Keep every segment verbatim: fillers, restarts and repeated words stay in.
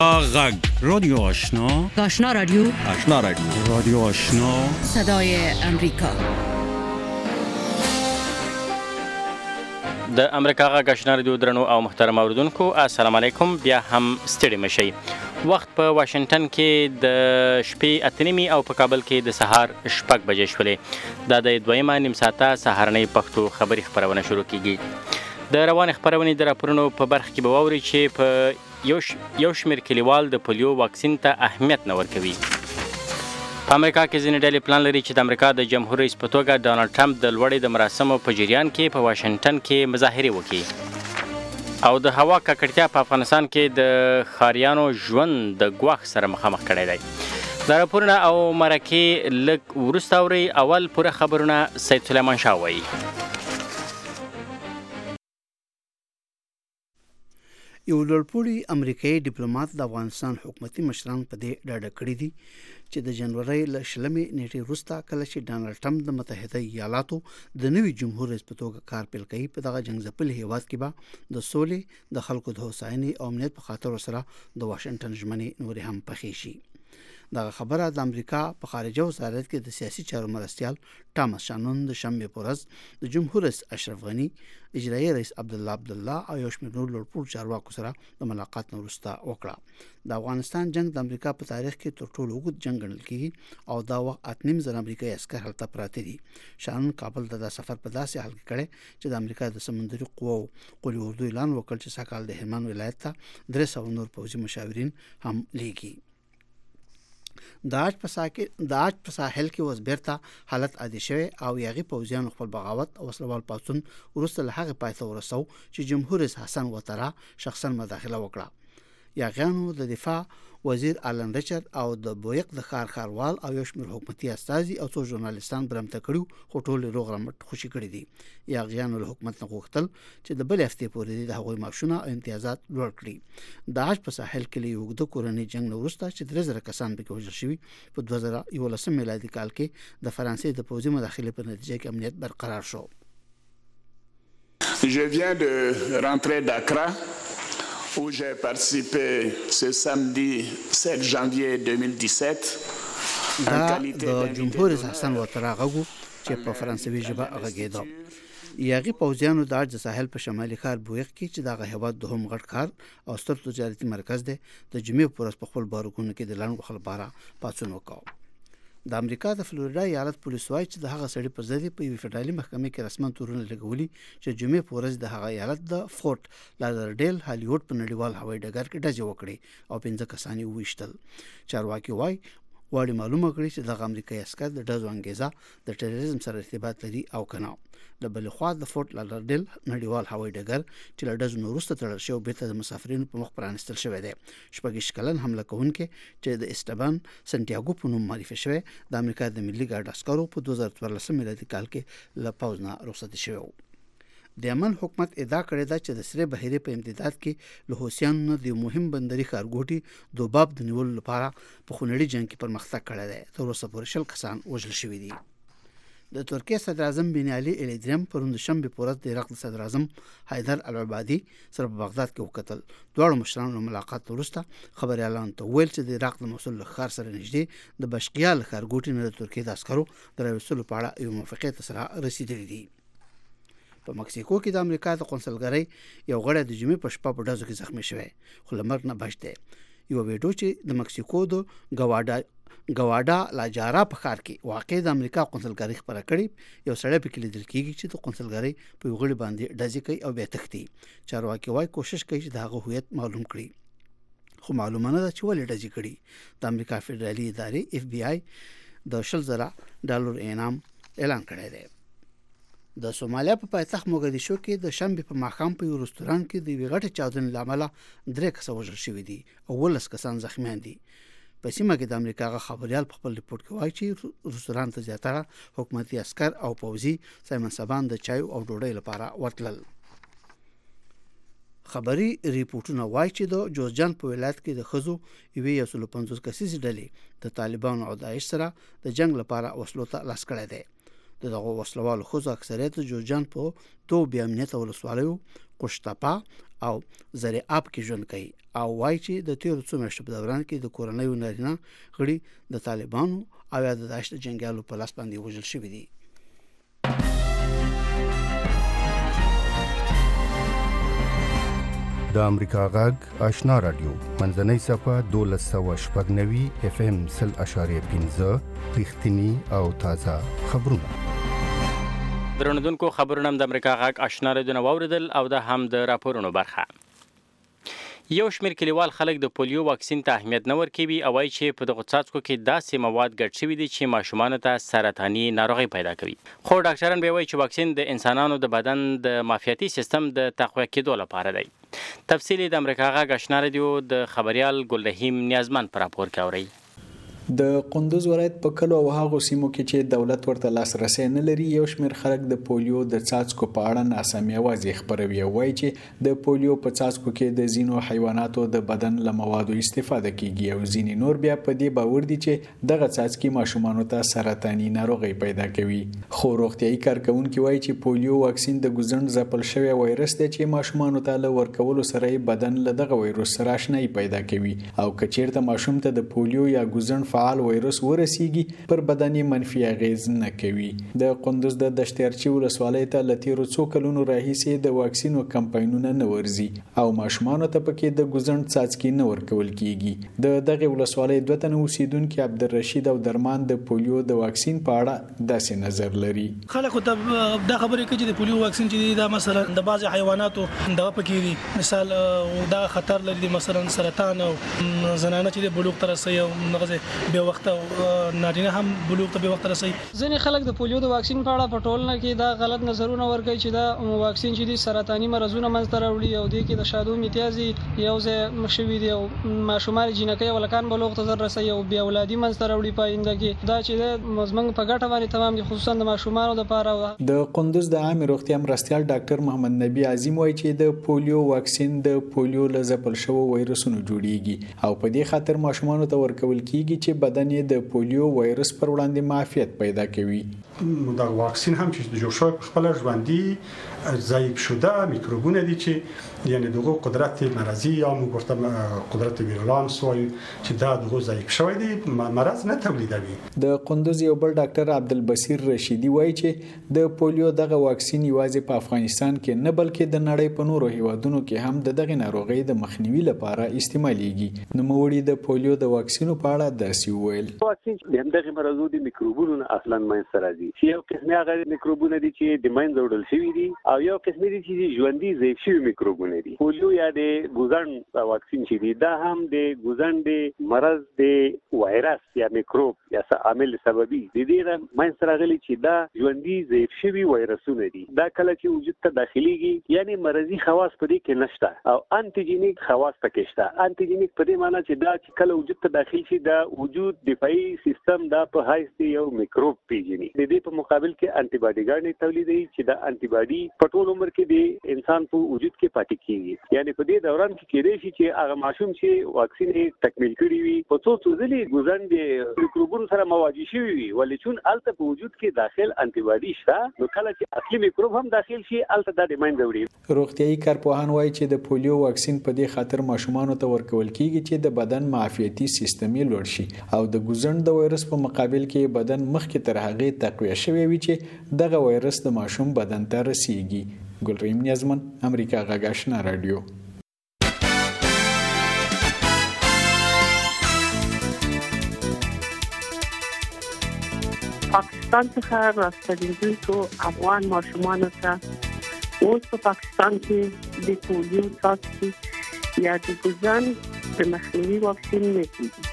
غږ رادیو آشنا آشنا رادیو آشنا رادیو رادیو آشنا صدای امریکا. د امریکا غږ آشنا رادیو درنو او محترم اوریدونکو السلام علیکم. بیا هم ستړي مشئ. وخت په واشنگټن کې د شپې اته نیمې او په کابل کې د سهار شپږ بجې شولې. دا د دویمه نیم ساعته سهارنۍ پښتو خبري خپرونه شروع کیږي. د روان خبرونې د راپورونو په برخه کې به واورئ چې په یو یو شمېر کلیوال د پولیو واکسین ته اهمیت نه ورکوي. په امریکا کې ځینې ډلې پلان لري چې د امریکا د جمهور رئیس په توګه ډانلډ ټرمپ د لوړې د مراسمو په جریان کې په واشنګټن کې مظاهرې وکړي. او د هوا ککړتیا په افغانستان کې د ښاریانو ژوند د ګواښ سره مخامخ کړی دی. دا راپورونه او مرکې لږ وروسته اورئ. اول پوره خبرونه سید سلیمان شاه وایي. یو لوړپوړي امریکایي ډیپلوماټ د افغانستان حکومتي مشران په دې ډاډه کړي دي چې د جنوري له شلمې نیټې وروسته کله چې ډانلډ ټرمپ د متحده ایالاتو د نوي جمهور رئیس په توګه کار پیل کوي، په دغه جنګ ځپلي هیواد کې به د سولې، د خلکو د هوساینې او امنیت په خاطر سره د واشنګټن ژمنې نورې هم پخې شي. دغه خبره د امریکا په خارجه وزارت کې د سیاسي چارو مرستیال ټامس شانون د شنبې په ورځ د جمهور رئیس اشرف غني، اجرایي رئیس عبدالله عبدالله او یو شمېر نور لوړپوړو چارواکو سره د ملاقات نه وروسته وکړه. د افغانستان جنگ د امریکا په تاریخ کې تر ټولو اوږد جنگ ګڼل کېږي او دا وخت اته نیم زره امریکایي عسکر هلته پراته دي. شانون کابل ته دا سفر په داسې حال کې کړی چې د امریکا د سمندري قواو قول اردو اعلان وکړ چې سږکال د هلمند ولایت ته درې سوه نور پوځي مشاورین هم لیږي. د اج په ساحل د اج په ساحل کې اوس بیرته حالت عادي شوی او یاغي پوځیانو خپل بغاوت او وسلوال پاڅون وروسته له هغې پای ته ورسو چې جمهور رئیس حسن وطره شخصا مداخله وکړه. یاغیانو د دفاع وزیر آلن ریچارد او د بویق د ښار ښاروال او یو شمېر حکومتي استازي او څو ژورنالیستان برمته کړي، خو ټول روغ رمټ خوشي کړي دي. یاغیانو له حکومت نه غوښتل چې د بلې هفتې پورې د هغوی معاشونه او امتیازات لوړ کړي. د اج په ساحل کې له یو اوږده کورني جنګ نه وروسته چې درې زره کسان پکې وژل شوي، په دوه زره یولسم میلادي کال کې د فرانسې د پوځي مداخلې په نتیجه کې امنیت برقرار شو. Je viens de rentrer d'Accra où j'ai participé ce samedi sept janvier deux mille dix-sept en qualité د جمهور رئیس حسن وطره غږو چې په فرانسوي ژبه غږېده. یاغي پوځیانو د اج ساحل په شمالي ښار بویق کې چې دغه هیواد دوهم غټ ښار او ستر تجارتي مرکز دی، د جمعې په ورځ په خپل بارکونو کې د لنډ وخت لپاره پاڅون وکړ. د امریکا د فلوریډا ایالت پولیس وایي چې د هغه سړي پر ضد په یوې فدرالي محکمې کې رسما تورونه لګولي چې جمعې په ورځ د هغه ایالت د فورټ لادرډیل هالیوډ په نړیوال هوایي ډګر کې ډزې وکړې او پنځه کسان یې وویشتل. چارواکي وایي واړې معلومه کړي چې دغه امریکایي عسکر د ډزو انګیزه د ټیرریزم سره ارتباط لري او که نه. د بلې خوا د فورټ لادرډیل نړیوال هوایي ډګر چې له ډزو نه وروسته تړل شوی بېرته د مسافرینو په مخ پرانیستل شوی دی. شپږ کلن حمله کوونکی چې د اسټبان سنټیاګو په نوم معرفي شوی د امریکا د ملي ګارډ عسکرو په دوه زره څوارلسم میلادي کال کې له پوځ نه رخصتي شوی و. د یمن حکومت ادعا کړې ده چې د سرې بحیرې په امتداد کې له حوثیانو نه د مهم بندري ښارګوټي دوباب د نیولو لپاره په خونړي جنګ کې پرمختګ کړی دی. تر اوسه پورې شل کسان وژل شوي دي. د ترکیې صدر اعظم بن علي الیدریم پرون د شنبې په ورځ د عراق د صدر اعظم حیدر العبادي سره په بغداد کې وکتل. دواړو مشرانو له ملاقات وروسته خبریالانو ته وویل چې د عراق د موصل له ښار سره نږدې د بشقیا له ښارګوټي نه د ترکیې د عسکرو د راویستلو په اړه یو موافقې ته سره رسېدلي دي. په مکسیکو کې د امریکا د قونسلګرۍ یو غړی د جمعې په شپه په ډزو کې زخمي شوی، خو له مرګ نه بچ دی. یو ویډیو چې د مکسیکو د ګواډا ګواډا لاجارا په ښار کې واقع د امریکا قونسلګرۍ خبره کړې، یو سړی پکې لیدل کېږي چې د قونسلګرۍ په یو غړي باندې ډزې کوي او بیا تښتي. چارواکي وایي کوشش کوي چې د هغه هویت معلوم کړي، خو معلومه نه ده چې ولې ډزې کړي. د امریکا فدرالي ادارې اف بی آی د شل زره ډالر انعام اعلان کړی دی. د سومالیا په پایتخت موګدیشو کې د شنبې په ماښام په یو رستوران کې د یوې غټې چاودنې له امله درې کسه وژل شوي دي او اوولس کسان زخمیان دي. په سیمه کې د امریکا غ خبریال په خپل ریپورت کې وایي چې رستوران ته زیاتره حکومتي عسکر او پوځي سایمن سبان د چای او ډوډۍ لپاره ورتلل. خبري ریپورتونه وایي چې د جوزجان په ولایت کې د ښځو یوې یو سل پنځوس کسیزې ډلې د طالبانو او داعش سره د جنگ لپاره وسلو ته لاس کړی دی. د دغه وسلوالو ښځو اکثریت د جوزجان په دوو بې امنیته ولسوالیو قشتپا او زریاب کې ژوند کوي او وایي چې د تیر څو میاشتو په دوران کې د کورنۍ نارینه غړي د طالبانو او د داعش جنگیالو په لاس باندې وژل شوي دي. د امریکا غږ آشنا رادیو منځنۍ صفه دولس سوه شپږ نوي اف ام سل اشاریه پنځه رښتینی او تازه خبرونه. درنودونکو خبرونه د امریکا غږ آشنا رادیو نه واوریدل او د هم د راپورونو برخه. یو شمېر کلیوال خلک د پولیو واکسین ته اهمیت نه ورکوي او وایي چې په دغو څاڅکو کې داسې مواد ګډ شوي دي چې ماشومانو ته سرطاني ناروغۍ پیدا کوي. خو ډاکټران بیا وایي چې واکسین د انسانانو د بدن د معافیتي سیستم د تقویه کېدو لپاره دی. تفصیل د امریکا غږ آشنا رادیو د خبریال ګلرحیم نیازمن په راپور کې اورئ. د قندوز ولایت په کلو او هغو سیمو کې چې دولت ورته لاسرسی نه لري یو شمېر خلک د پولیو د څاڅکو په اړه ناسمې اوازې خپروي او وایي چې د پولیو په څاڅکو کې د ځینو حیواناتو د بدن له موادو استفاده کیږي او ځینې نور بیا په دې باور دي چې دغه څاڅکي ماشومانو ته سرطاني ناروغي پیدا کوي. خو روغتیايي کارکونکي وایي چې پولیو واکسین د ګوزڼ ځپل شوی وایرس دی چې ماشومانو ته له ورکولو سره بدن له دغه وایرس سره آشنایي پیدا کوي او که چیرته ماشوم ته د پولیو یا ګوزڼ فعال وایرس ورسیږي پر بدن منفي اغیز نه کوي. د قندوز د دشتیارچی ولسوالۍ ته له تیرو څو کلونو راهیسې د واکسینو کمپاینونه نه ورځي او ماشومانو ته پکې د ګوزڼ څاڅکي نه ورکول کیږي. د دغه ولسوالۍ دوه تنه اوسیدونکو عبدالرشید او درمان د پولیو د واکسین په اړه داسې نظر لري. خلکو ته دا خبره کوي چې د پولیو واکسین چې دا مثلا د بعض حیواناتو دغه پکې دي مثال دا خطر لري مثلا سرطان او زنانه چې د بلوغ تر رسي او نغزه به وخت نارینه هم بلوغ ته به وخت رسي. ځینې خلک د پولیو د واکسین په اړه په ټولنه کې دا غلط نظرونه ورکوي چې دا واکسین چې دي سرطاني مرزونه منځ ته راوړي او د کې د شادو امتیازي یو ځای مشوي دي او ماشومان جنکۍ ولکان بلوغ ته رسي او بیا اولادي منځ ته راوړي پاینده کې دا چې د مزمن په ګټه باندې تمام دي خصوصا د ماشومانو لپاره. د قندوز د عامه روغتیا مرستيال ډاکټر محمد نبی عظیم وایي چې د پولیو واکسین د پولیو له ځپل شوو وایرسونو جوړیږي او په دې خاطر ماشومانو ته ورکول کیږي چې بدن د پولیو وایرس پر وړاندې معافیت پیدا کوي. دا واکسین هم چې د جوړ شوی په خپل ژوندۍ ضعیف شده میکروبونه دي چې یعنی دغه قدرت مرضی یا موږ ورته قدرت ویرولانس وایو چې دا دغه ضعیف شوی دی مرض نه تولیدوي. د قندوز یو بل ډاکټر عبدالبصیر رشیدی وایي چې د پولیو دغه واکسین یوازې په افغانستان کې نه بلکې د نړۍ په نورو هیوادونو کې هم د دغه ناروغۍ د مخنیوي لپاره استعمالېږي. نو موړي د پولیو د واکسینو په اړه داسې وویل. واکسین د دغه مرزو د میکروبونو اصلا منځ راځي. یو قسمه هغه میکروبونه دي چې د منځ وړل شوی دي او یو قسمه دي چې ژوندۍ ضعیف شوی میکروبونه دي. پولیو یا د ګوزڼ واکسین چې دی دا هم د ګوزڼ د مرض د وایرس یا میکروب یا عامل سببي د دې منځ راغلي چې دا ژوندۍ ضعیف شوی وایرسونه دي. دا کله چې وجود ته داخليږي یعنی مرضی خواص په دې کې نشته او انټيجینیک خواص پکې شته. انټيجینیک په دې معنی چې دا چې کله وجود ته داخل شي دا وجود دفاعي سیستم دا په هایست یو میکروب پیژني. د دې په مقابل کې انټي باډي ګانې تولیدوي چې دا انټي باډي په ټول عمر کې د انسان په وجود کې پاتې کیږي. یعنی په دې دوران کې کېدای شي چې هغه ماشوم چې واکسین یې تکمیل کړی وي په څو څو ځلې ګوزڼ د میکروبونو سره مواجه شوی وي ولې چون الته په وجود کې داخل انټي باډي شته نو کله چې اصلي میکروب هم داخل شي الته د منځ وړي. روغتیايي کارپوهان وایي چې د پولیو واکسین په دې خاطر ماشومانو ته ورکول کیږي چې د بدن معافیتي سیستم یې لوړ شي او د ګوزڼ د وایرس په مقابل کې بدن مخکې تر هغه تقویه شوی وي چې دغه وایرس د ماشوم بدن ته رسیږي. ګلرحیم نیازمن امریکا غږ آشنا رادیو. پاکستان څخه راستنیدونکو افغان ماشومانو ته اوس په پاکستان کې د پولیو څاڅکي یا د ګوزڼ د مخنیوي واکسین نه کیږي.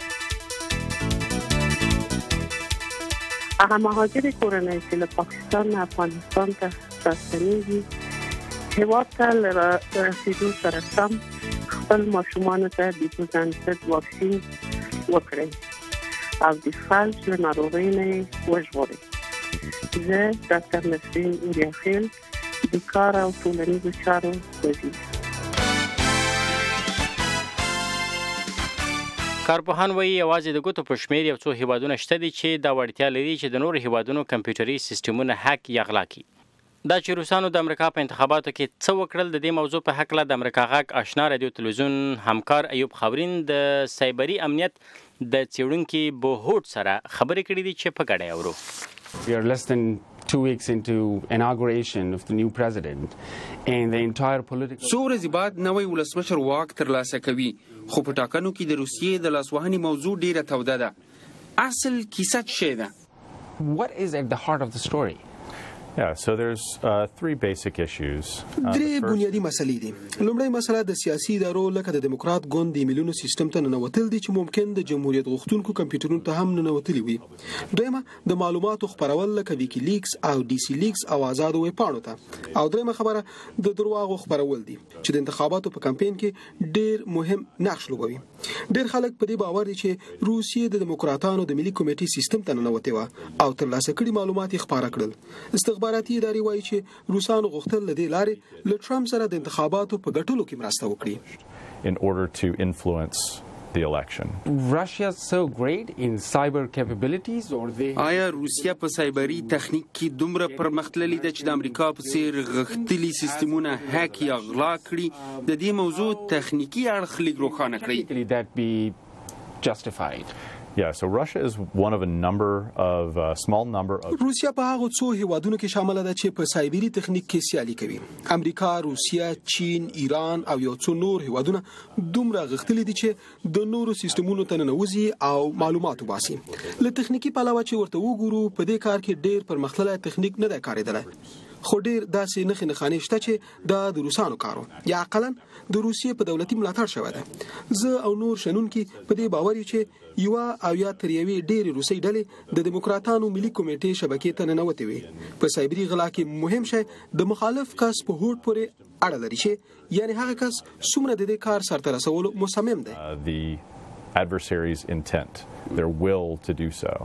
هغه مهاجر کورنۍ چې له پاکستان نه افغانستان ته راستنیږي هېواد ته له رسېدو سره سم خپل ماشومانو ته د ګوزڼ ضد واکسین وکړئ او د فلج له ناروغۍ نه یې وژغورئ. زه ډاکټر نسرین اوریاخیل د کار او ټولنیزو چارو وزیر. کارپوهان وایي یوازې د ګوتو په شمېر یو څو هیوادونه شته دي چې دا وړتیا لري چې د نورو هیوادونو کمپیوټري سیستمونه هک یا غلا کړي. دا چې روسانو د امریکا په انتخاباتو کې څه وکړل، د دې موضوع په هکله د امریکا غږ آشنا رادیو تلویزیون همکار ایوب خاورین د سایبري امنیت د څېړونکي بوهوټ سره خبرې کړې دي چې په ګډه اورو. We are less than two weeks into inauguration of the new president and the entire political څو ورځې بعد نوی ولسمشر واک ترلاسه کوي، خو په ټاکنو کې د روسیې د لاسوهنې موضوع ډیره توده ده. اصل کیسه څه ده؟ What is at the heart of the story? Yeah, so there's uh, three basic issues. Uh, درې بنیادی مسلې دي. لومړی مسله د سیاسي ادارو لکه د دیموکرات ګوند د ایمیلونو سیستم ته ننوتل دي چې ممکن د جمهوریت غوښتونکو کمپیوټرونو ته هم ننوتلی وي. دویمه د معلوماتو خپرول لکه ویکی لیکس او ډي سي لیکس او آزادو ویب پاڼو ته. او دریمه خبره د درواغو خپرول دي چې د انتخاباتو په کمپاین کې ډیر مهم نقش لوبوي. ډیر خلک په دې باور دي چې روسیې د دیموکراتانو د ملي کمیټې سیستم ته ننوتې و او ترلاسه کړي معلومات یې خپاره کړل. استخباراتي ادارې وایي چې روسانو غوښتل له دې لارې له ټرمپ سره د انتخاباتو په ګټلو کې مرسته وکړي. In order to influence the election. Russia is so great in cyber capabilities or they آیا روسیا په سایبري تخنیک کې دومره پرمختللې ده چې د امریکا په څیر غښتلي سیستمونه هک یا غلا کړي؟ د دې موضوع تخنیکی اړخ لږ روښانه کړئ. that be justified. Yeah, so Russia is one of a number of a uh, small number of روسیا په هغه څو هیوادونو کې شامل ده چې په سایبري تخنیک کې سیالي کوي. امریکا، روسیا، چین، ایران او یو څو نور هیوادونه دومره غښتلي دي چې د نورو سیستمونو ته ننوځي او معلومات وباسي. له تخنیکی پلوه چې ورته وګورو په دې کار کې ډیر پرمختللی تخنیک نه دی کارېدلی، خو ډیر داسې نښې نښانې شته چې دا د روسانو کارو یا عقلاً د روسیې په دولتي ملاتړ شوی ده. زه او نور شنونکي په دې باور یو چې یو او یا تر یوې ډېرې روسي ډلې د دیموکراتانو ملي کمیټې شبکې ته ننوتې وي. په سایبري غلا کې مهم شی د مخالف کس په هوډ پورې اړه لري چې یعنی هغه کس څومره د دې کار سرته رسولو مصمم دی. uh, the adversary's intent, their will to do so.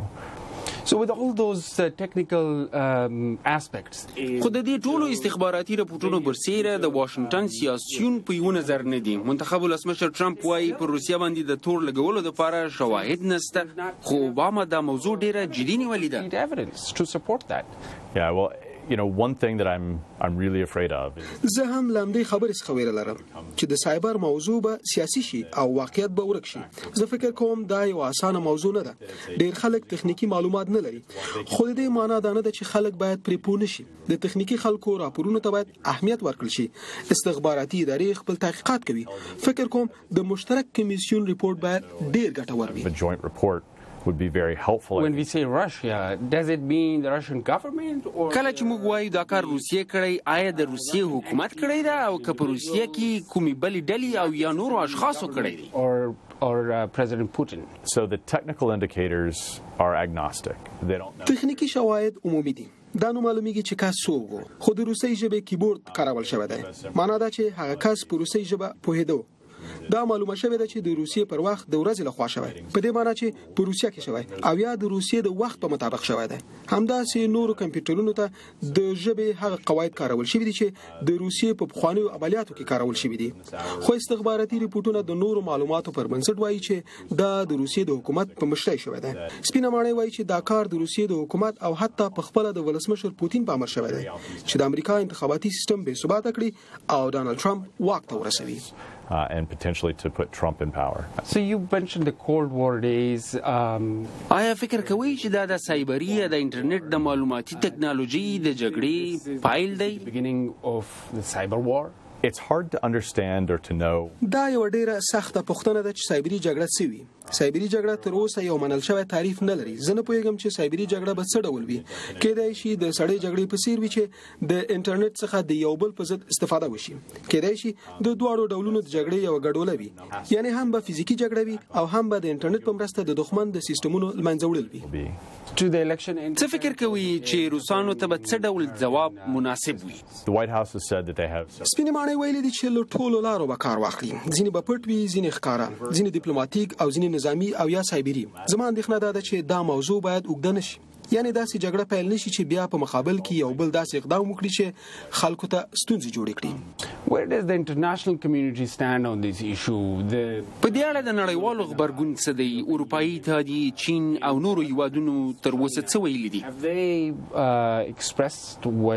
So with all those uh, technical um, aspects, خو د دې ټولو استخباراتي راپورټونو برسیره د واشنگټن سیاسيون په یو نظر نه دي. منتخب ولسمشر ټرمپ وايي پر روسیا باندې د تور لګولو لپاره شواهد نشته، خو اوباما دا موضوع ډیره جدي نیولې ده. evidence to support that. Yeah, well, you know, one thing that I'm I'm really afraid of is زه هم لامدې خبرې څخه ویره لرم چې د سایبر موضوع به سیاسي شي او واقعیت به ورک شي. زه فکر کوم دا یو اسانه موضوع نه ده. ډیر خلک تخنیکی معلومات نه لري، خو د دې معنی دا نه ده چې خلک باید پرې پوه نشي. د تخنیکی خلکو راپورونو ته باید اهمیت ورکړل شي. استخباراتي ادارې خپل تحقیقات کوي. فکر کوم د مشترک کمیسیون ریپورت باید ډیر ګټور وي. the joint report would be very helpful. When we say Russia, does it mean the Russian government or کله چې موږ وایو دا کار روسیې کړی، آیا د روسیې حکومت کړی دا او که په روسیې کې کومې بلې ډلې او یا نورو اشخاصو کړی دي؟ or or uh, President Putin? So the technical indicators are agnostic. They don't know. تخنیکی شواهد عمومي دي. دا نو معلومیږي چې کس څوک وو، خو د روسي ژبې کیبورډ کارول شوی دی. معنا دا چې هغه کس په روسي ژبه پوهیدو. دا معلومه شوې ده چې د روسیې پر وخت د ورځې لخوا شوی، په دې معنی چې په روسیا کې شوی او یا د روسیې د وخت په مطابق شوی ده. همداسې نورو کمپیوټرونو ته د ژبې هغه قواعد کارول شوي دي چې د روسیې په پخوانیو عملیاتو کې کارول شوي دي. خو استخباراتي ریپورټونه د نورو معلوماتو پر بنسټ وایي چې دا د روسیې د حکومت په مشرۍ شوی ده. سپینه ماڼۍ وایي چې دا کار د روسیې د حکومت او حتی په خپل د ولسمشر پوتین په امر شوی دی چې د امریکا انتخاباتي سیستم بې ثباته کړي او ډانلډ ټرمپ واک ته ورسوي. Uh, and potentially to put Trump in power. So you mentioned the Cold War days. Um, آیا فکر کوئ چې دا د سایبري یا د انټرنیټ د معلوماتي ټکنالوژي د جګړې پایل دی؟ beginning of the cyber war. It's hard to understand or to know. دا یو ډیره سخته پوښتنه ده چې سایبري جګړه څه وي. سایبري جګړه تر اوسه یو منل شوی تعریف نه لري. زه نه پوهیږم چې سایبري جګړه به څه ډول وي. کېدای شي د سړې جګړې په څیر وي چې د انټرنیټ څخه د یو بل په ضد استفاده وشي. کېدای شي د دواړو ډولونو د جګړې یو ګډوله وي، یعنی هم به فزیکی جګړه وي او هم به د انټرنیټ په مرسته د دښمن د سیستمونو لمنځه وړل وي. to the election. څه فکر کوي چې روسانو ته به څه ډول جواب مناسب وي؟ The White House has said that they have سپینې ماڼۍ ویلي دي چې له ټولو لارو به کار واخلي. ځینې به پټ وي، ځینې ښکاره، ځینې ډیپلوماټیک او ځینې نظامی او یا سایبري. زما اندېښنه دا ده چې دا موضوع باید اوږده نشي، یعنی داسې جګړه پیل نشي چې بیا په مقابل کې یو بل داسې اقدام وکړي چې خلکو ته ستونزې جوړې کړي. Where does the international community stand on this issue? The په دې اړه د نړیوالو خبرګون څه دی؟ اروپایي اتحادیې، چین او نورو هیوادونو تر اوسه څه ویلي دي؟ Have they uh, expressed what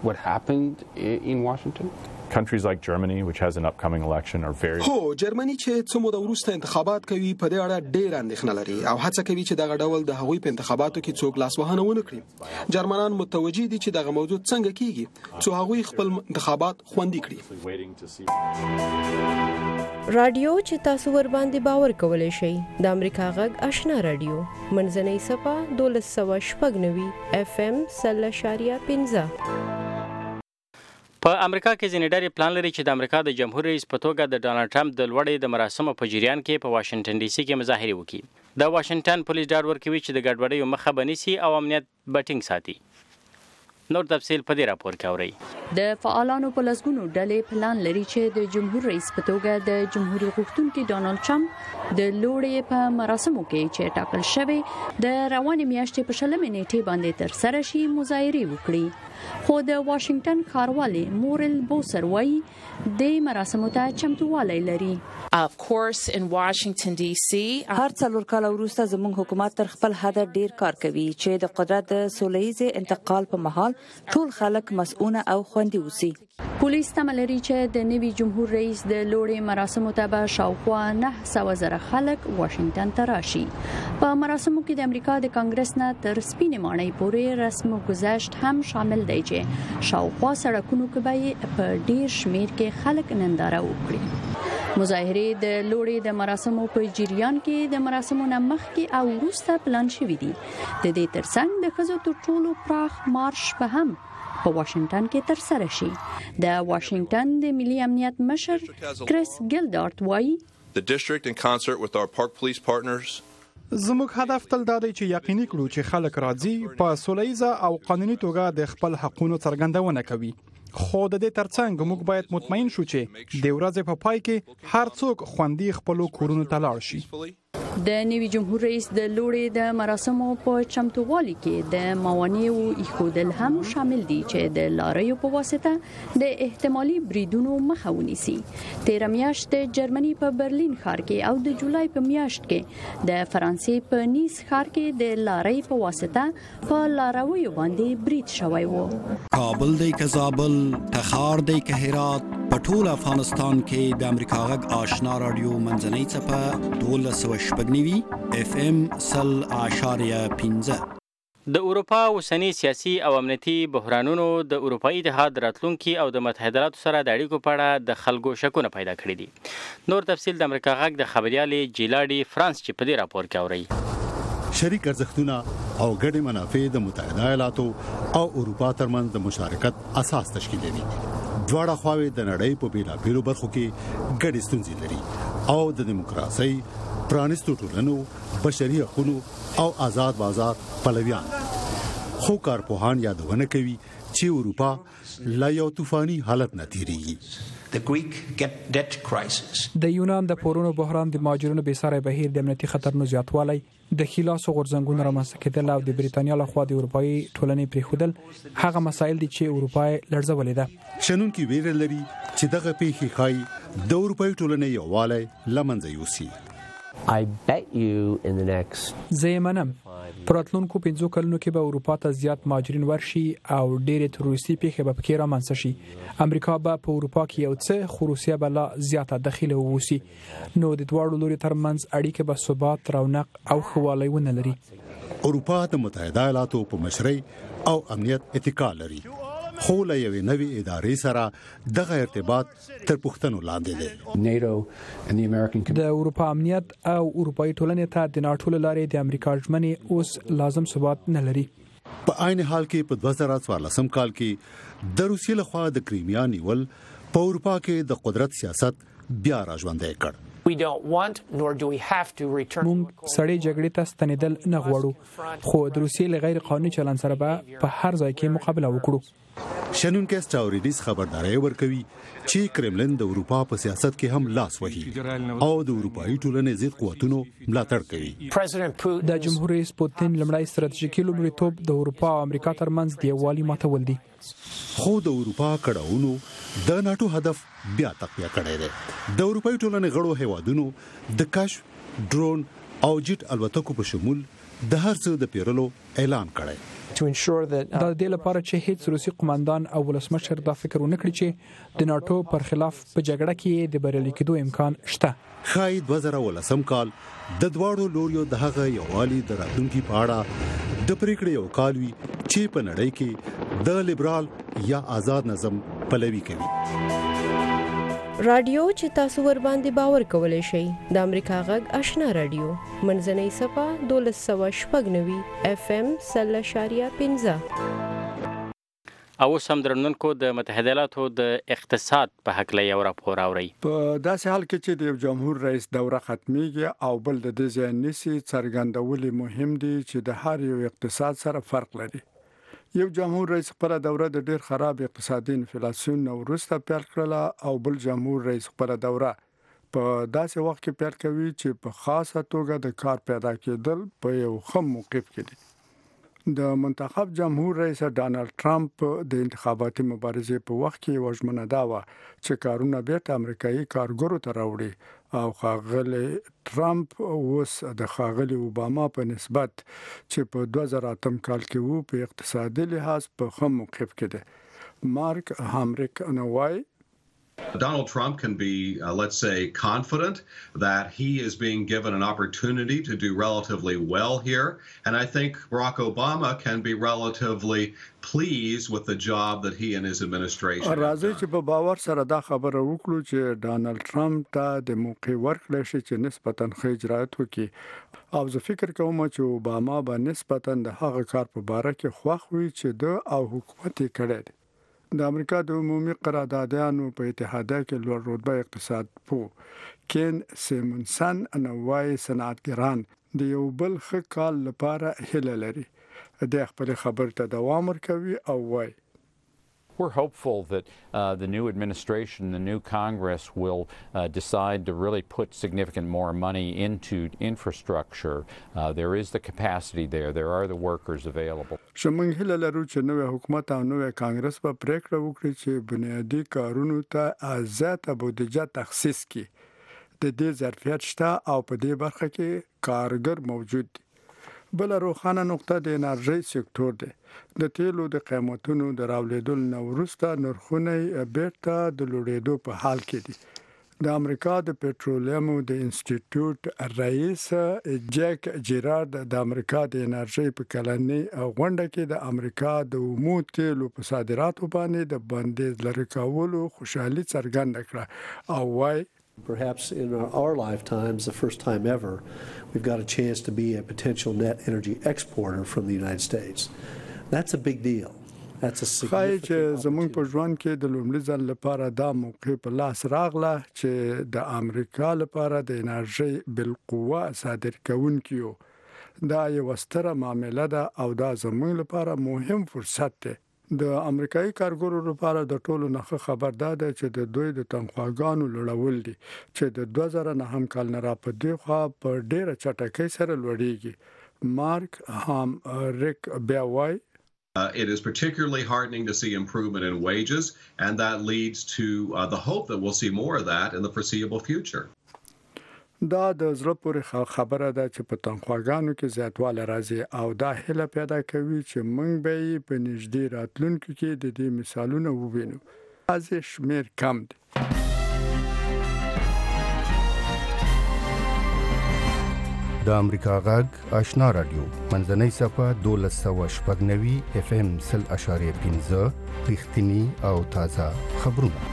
what happened in Washington? Countries like Germany, which has an upcoming election, are very... هو جرمني چې څو موده وروسته انتخابات کوي په دې اړه ډېر اندېښنه لري او هڅه کوي چې دغه ډول د هغوی په انتخاباتو کې څوک لاسوهنه ونه کړي. جرمنان متوجي دي چې دغه موضوع څنګه کیږي څو هغوی خپل انتخابات خوندي کړي. رادیو چې تاسو ور باندې باور کولای شئ د امریکا غږ آشنا رادیو منځنۍ صفه دولس سوه شپږ نوي اف ام سل اشاریه پنځه. په امریکا کې ځینې ډلې پلان لري چې د امریکا د جمهور رئیس په توګه د ډانلډ ټرمپ د لوړې د مراسمو په جریان کې په واشنگټن ډي سي کې مظاهرې وکړي. د واشنگټن پولیس ډاډ ورکوي چې د ګډوډیو مخه به نیسي او امنیت به ټینګ ساتي. نور تفصیل په دې راپور کې اورئ. د فعالانو په لسګونو ډلې پلان لري چې د جمهور رئیس په توګه د جمهوریت غوښتونکي ډانلډ ټرمپ د لوړې په مراسمو کې چې ټاکل شوی د روانې میاشتې په شلمې نیټې باندې تر سره شي مظاهرې وکړي. خو د واشنگټن ښاروالي مورل بوسر وایي د مراسمو ته چمتووالی لري. Of course in Washington D C هر څلور کال وروسته زموږ حکومت تر خپل حد ډیر کار کوي چې د قدرت د سولهییز انتقال په مهال ټول خلک مسؤونه او خوندي وسی. پولیس تمه لري چې د نوي جمهور رئیس د لوړې مراسمو ته به شاوخوا نه سوه زره خلک واشنگټن ته راشي. په مراسمو کې د امریکا د کانګرس نه تر سپینې ماڼۍ پورې رسم گذشت هم شامل دی چې شاوخوا سړکونو کې به په ډیر شمیر کې خلک ننداره وکړي. مظاهرې د لوړې د مراسمو په جریان کې د مراسمو نه مخکې او وروسته پلان شوي دي. د دې ترڅنګ د ښځو تر ټولو پراخ مارش به هم په واشنگټن کې تر سره شي. د واشنگټن د ملي امنیت مشر کریس ګیلډارت وایي The district in concert with our park police partners زموږ هدف تل دا دی چې یقیني کړو چې خلک راځي په سولهییزه او قانوني توګه د خپل حقونو څرګندونه کوي. خو د دې ترڅنګ موږ باید مطمئن شو چې د ورځې په پای کې هر څوک خوندي خپل کورونو ته لاړ شي. د نوي جمهور رئیس د لوړې د مراسمو په چمتووالي کې د موانعو ایښودل هم شامل دي چې د لاریو په واسطه د احتمالي بریدونو مخه ونیسي. تیر میاشت د جرمني په برلین ښار کې او د جولای په میاشت کې د فرانسې په نیس ښار کې د لارۍ په واسطه په لارویو باندې برید شوی و. کابل دی که زابل، تخار دی که هرات، په ټول افغانستان کې د امریکا غږ آشنا رادیو منځنۍ څپه دولس سوه شپږ نوي اف ام سل اشاریه پنځه. د اروپا اوسنی سیاسي او امنیتي بحرانونو د اروپایي اتحاد راتلونکي او د متحده ایالاتو سره د اړیکو په اړه د خلکو شکونه پیدا کړي دي. نور تفصیل د امریکا غږ د خبريالې جیلاډي فرانس چې په دې راپور کې اوري. شریک ارزښتونه او ګډې منافع د متحده ایالاتو او اروپا ترمنځ د مشارکت اساس تشکیلوي. دواړه خواوې د نړۍ په بیلابیلو برخو کې ګډې ستونزې لري او د دیموکراسۍ، پرانیستو ټولنو، بشري حقوقو او آزاد بازار پلویان. خو کارپوهان یادونه کوي چې اروپا لا یو طوفاني حالت نه تیریږي. د یونان د پورونو بحران، د مهاجرینو بېساری بهیر، د امنیتي خطرونو زیاتوالی، د خلاصو غورځنګونو رامنځته کېدل او د بریتانیا لخوا د اروپایي ټولنې پرېښودل هغه مسایل دي چې اروپا یې لړزولې ده. شنونکي ویره لري چې دغه پیښې ښایي د اروپایي ټولنې یووالی له منځه یوسي. I bet you in the next زه یې منم په راتلونکو پنځو کلونو کې به اروپا ته زیات مهاجرین ورشي او ډېرې تروریستي پیښې به پکې رامنځته شي. امریکا به په اروپا کې یو څه، خو روسیه به لا زیاته دخیله ووسي. نو د دواړو لوري ترمنځ اړیکې به ثبات، رونق او ښه والی ونه لري. اروپا د متحده ایالاتو په مشرۍ او امنیت اتکا لري، خو له یوې نوې ادارې سره دغه ارتباط تر پوښتنو لاندې دی. د اروپا امنیت او اروپایي ټولنې ته د ناټو له لارې د امریکا ژمنې اوس لازم ثبات نه لري. په عین حال کې په دوه زره څوارلسم کال کې د روسیې لخوا د کریمیا نیول په اروپا کې د قدرت سیاست بیا راژوندی کړ. موږ سړې جګړې ته ستنېدل نه غواړو، خو د روسیې له غیر قانوني چلند سره به په هر ځای کې مقابله وکړو. شنونکي سټاوریډیس خبرداري ورکوي چې کرملن د اروپا په سیاست کې هم لاس وهي او د اروپایي ټولنې ضد قوتونو ملاتړ کوي. د جمهور رئیس پوتین لمړی ستراتیژیکي لومړیتوب د اروپا او امریکا ترمنځ د یووالي ماتول دي. خو د اروپا کډاونو د ناټو هدف بیا تقویه کړی دی. د اروپایي ټولنې غړو هیوادونو د کشف، ډرون او جیټ الوتکو په شمول د هر څه د پیرلو اعلان کړی. دا د دې لپاره چې هیڅ روسي قومندان او ولسمشر دا فکر ونه کړي چې د ناتو پر خلاف په جګړه کې د بریالي کېدو امکان شته. خای دوه زره ولسم کال د دواړو لوریو د هغه یووالي د راتلونکي په اړه د پریکړې یو کال وی چې په نړۍ کې د لیبرال یا آزاد نظم پلوي کوي. رادیو چې تاسو ور باندې باور کولای شئ د امریکا غږ آشنا رادیو منځنۍ صفه دولس سوه شپږ نوي اف ام سل اشاریه پنځه. او سم درنونکو د متحده ایالاتو د اقتصاد په حق له یو راپور اوري. په داسې حال کې چې د جمهور رئیس دوره ختميږي او بل د دې ځای نسی څرګندول مهم دي چې د هر یو اقتصاد سره فرق لري. یو جمهور رئیس خپل دوره د ډیر خراب اقتصادي انفلیسیون نو وروسته پیل کړله او بل جمهور رئیس خپل دوره په داسې وخت کې پیل کوي چې په خاصه توګه د کار پیدا کېدل په یو خم موقف کې دي. د منتخب جمهور رئیس ډانلډ ټرمپ د انتخاباتي مبارزې په وخت کې وژمنه دا و چې کارونه بیرته امریکایي کارګرو ته راوړي او خاغلی ټرمپ اوس د خاغلی اوباما په نسبت چې په دوه زره اتم کال کې وو په اقتصادي لحاظ په خم موقف کې دی. مارک هامریک نوای Donald Trump can be, uh, let's say, confident that he is being given an opportunity to do relatively well here. And I think Barack Obama can be relatively pleased with the job that he and his administration have راځي چې په باور سره دا خبره وکړو چې ډانلډ ټرمپ ته د موقع ورکړل شي چې نسبتاً ښه اجرات وکړي او زه فکر کوم چې اوباما به نسبتاً د هغه کار په باره کې خوښ وي چې د او حکومت یې کړی دی. د امریکا د عمومي قراردادیانو په اتحادیه کې لوړ رتبه اقتصاد پو کین سیمونسن نوای صنعتګران د یو بل ښه کال لپاره هیله لري. د خپل خبر ته دوام ورکوي او وای We're hopeful that uh, the new administration, the new Congress will uh, decide to really put significant more money into infrastructure. Uh, there is the capacity there. There are the workers available. شمن هله لرو چې نوې حکومت او نوې کانګرس په پریکړه وکړي چې بنیادی کارونو ته آزاد بودجه تخصیص کړي. د دې ظرفیت شته او په دې برخه کې کارګر موجود دي. بل روخانه نقطه د انرژي سکتور دی. د تیلو د قیمتونو د راولېدل نو وروسته نرخونه بیرته د لوړېدو په حال کې دي. د امریکا د پټرولیم د انسټیټیوټ رئیس جک جیرارد د امریکا د انرژي په کلنۍ غونډه کې د امریکا د عمومي تیلو په صادراتو باندې د بندیز لري کولو خوشحالي څرګنده کړه او وای Perhaps in our, our lifetimes, the first time ever, we've got a chance to be a potential net energy exporter from the United States. That's a big deal. That's a significant چې زموږ په ژوند کې د لومړي ځل لپاره دا موقع په لاس راغله چې د امریکا لپاره د انرژي بالقوه صادر کوونکیو دا یو ستره معامله ده او دا زموږ لپاره مهم فرصت دی. د امریکایي کارګرو لپاره د ټولو نه خبر ده چې د دوی د تنخواګانو لوړول دي چې د دوه زره نهم کال نه را په دی خو په ډیره چټکۍ سره لوړیږي. مارک هام ریک بیاوای Uh, it is particularly heartening to see improvement in wages, and that leads to uh, the hope that we'll see more of that in the foreseeable future. دا د زړه پورې خبره ده چې په تنخواګانو کې زیاتوالی راځي او دا هیله پیدا کوي چې موږ به په نږدې راتلونکي کې د دې مثالونه ووینو. ازي شمیر کم دي. د امریکا غږ آشنا رادیو منځنۍ صفه دولس سوه شپږ نوي اف ام سل اشاریه پنځه رښتینی او تازه خبرونه.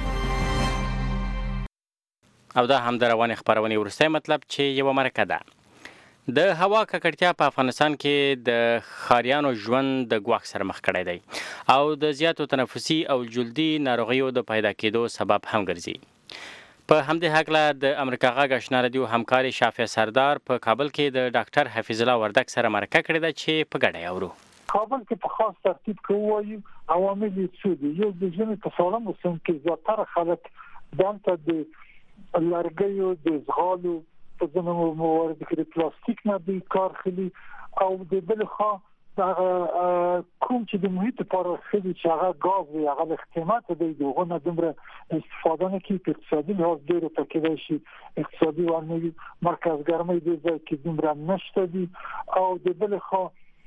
او دا هم د روانې خبرونې وروستی مطلب چې یوه مرکه ده. د هوا ککړتیا په افغانستان کې د ښاریانو ژوند د ګواښ سره مخ کړی دی او د زیاتو تنفسي او جلدي ناروغیو د پیدا کېدو سبب هم ګرځي. په همدې هکله د امریکا غږ آشنا رادیو همکاري شافیه سردار په کابل کې د ډاکټر حفیظ الله وردک سره مرکه کړې ده چې په ګډه یې اورو. کابل کې په خاص ترتیب کې وایي عوامل یې څه دي. یو د ژمي په ساړه موسم کې زیاتره خلک دلته د لرګیو د زغالو په ځینو مواردو کې د پلاستیک نه دی کار اخلي او د بل خوا کوم چې د محیط لپاره ښه دي چې هغه ګاز وي هغه له قیمته دی د هغو نه دومره استفاده نه کوي په اقتصادي لحاظ ډېرې ته کېدای شي اقتصادي ور نه وي مرکز ګرمۍ دې ځای کې دومره نشته دي او د بل خوا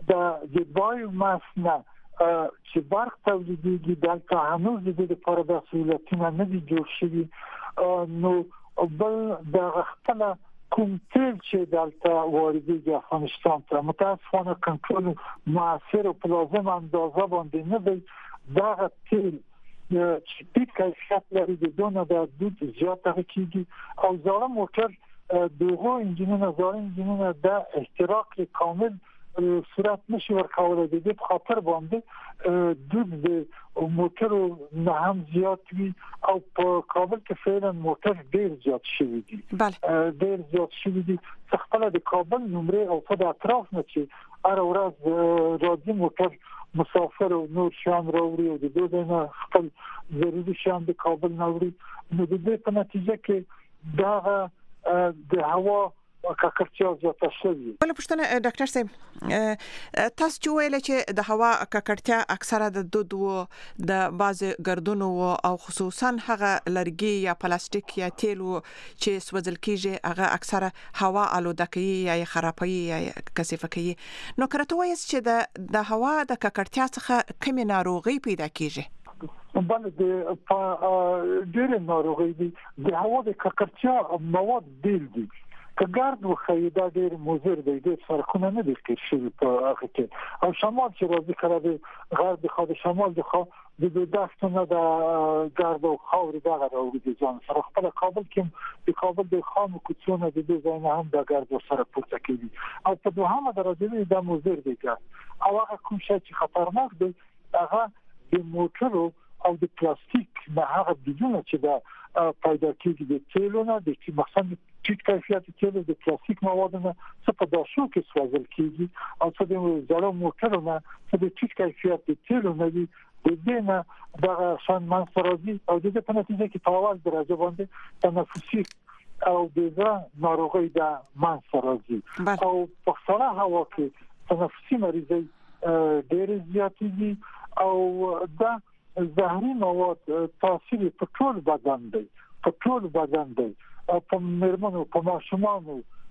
د بایو ماس نه چې برق تولیدېږي دلته هنوز د دې لپاره د سهولتونه نه دي جوړ شوي نو بل د خپله کوم تیل چې دلته واردېږي افغانستان ته متاسفانه کنټرول موثر او په لازم اندازه باندې نه دی دغه تیل چې ټیټ کیفیت لري د دونه د دود زیاته کېږي او زاړه موټر دغه انجینونه زاړه انجینونه د احتراق کامل صورت نشي ورکولای د دې په خاطر باندې دود د موټرو نه هم زیات وي او په کابل کې فعلا موټر ډیر زیات شوی دي ډیر زیات شوی دي خپل د کابل نمرې او په اطراف نه چې هر ورځ راځي موټر مسافر او نور شان راوړي او د دوی نه خپل ضروري شان د کابل نوري نو د دې په نتیجه کې دا د هوا ککړتیا زیاته شوې. بل پښتنه ډاکټر صاحب تاسو چې ویل چې د هوا ککړتیا اکثره د دود او د باز ګردونو او خصوصا هغه لرګي یا پلاستیک یا تیل چې سوځل کیږي هغه اکثره هوا آلوده کوي یا خرابوي یا کثیفه کوي نو کرته وایي چې د د هوا د ککړتیا څخه کومه ناروغي پیدا کیږي بل د ډېر ناروغي دي د هوا د ککړتیا مواد ډېر دي کګارد وخی دا ډېر مضر دی د فرقونه نه دي کېږي په هغه کې او شمال چې راځي کړه د غرب خو د شمال د خو د داستانه د ګارد او خاور دا راوړي دي ځان سره خپل کابل کې د کابل د خام کوڅونه د دې ځای نه هم د ګارد سره پورته کېږي او په دوهمه درجه د مضر دی او هغه کوم شی چې خطرناک دی هغه د موټرو او د پلاستیک نه هغه بدون چې دا پیدا کېږي د تیلونو د چې مثلا ټیټ کیفیت تیلو د پلاستیک موادونو څخه په داشو کې سوځل کېږي او څه د زړو موټرونو څه د ټیټ کیفیت تیلو نه دي د دې نه دا شان منځرازي او د دې په نتیجه کې په اول درجه باندې تنفسي او د ناروغي د منځرازي او په سره هوا کې تنفسي مریضي ډېر زیات دي او دا زهري مواد تاثیر په ټول بدن دی په ټول بدن دی په مرمنو په ماشومانو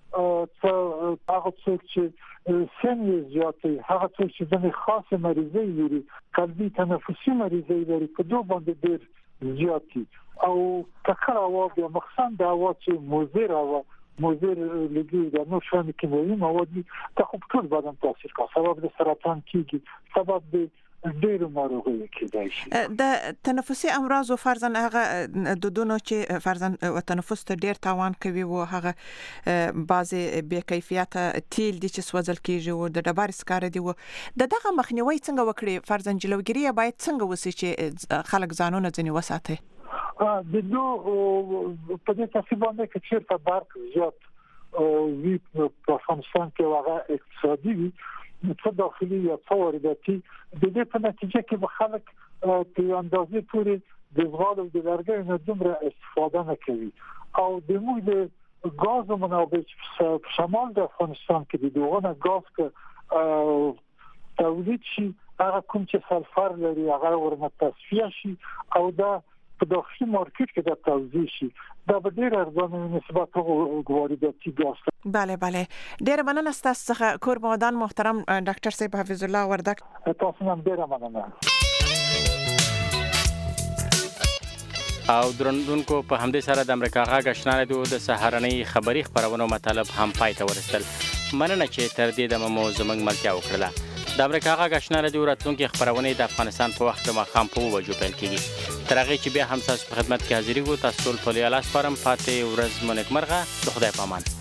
څه هغه څوک چې سن یې زیاتې هغه څوک چې د خاصه مریضي لري قلبي تنفسي مریضي لري په دوه باندې ډېر زیاتې او ککړه هوا بیا مخصوصا د هوا چې مضر هوا مضر لګي د نو شان کیمیاوي مواد ته خو ټول بدن تاثیر کوي سبب د سرطان کیږي سبب د ډېر ناروغي کېدای شي د تنفسي امراضو فرضاً هغه د دونو چې فرضاً تنفس ته ډېر تاوان کوي او هغه بعضي بې کیفیت تیل دي چې سوځل کیږي او د ډبر سکار دي او د دغه مخنیوي څنګه وکړي فرضاً جلوګیری باید څنګه وسی چې خلک ځانونه ځنی وساتي د نو په دې تاسو باندې چې چیرته برق زیات او وی په افغانستان کې هغه اقتصادي وي څه داخلي یا څه وارداتي د دې په نتیجه کې به خلک په اندازې پورې د زغال او د لرګي نه دومره استفاده نه کوي او د موږ د غاز منابع په شمال د افغانستان کې د دوغه غاز کې تولید شي هغه کوم چې سلفر لري هغه ورنه تصفیه شي او دا په داخلي مارکیټ کې د توزیع شي دا به ډېر ارزانه نسبت او وارداتي ګاز. بله بله ډېر مننه ستاسو څخه قربان محترم ډاکټر صاحب حفظ الله وردک تاسو هم ډېر مننه. او درنونکو په همدې سره د امریکا غږ آشنا رادیو د سهارنۍ خبری خبرونو مطلب هم پای ته ورسېدل. مننه چې تر دې دمه مو زموږ ملتیا وکړه. د امریکا غږ آشنا رادیو راتلونکي خبرونه د افغانستان په وخت د ماښام په وجو پیل کیږي. تر هغه چې بیا هم تاسو په خدمت کې حاضرې وو تاسو ټول په لیالاس فارم پاتې ورځ مونږ مرغه د خدای پامان.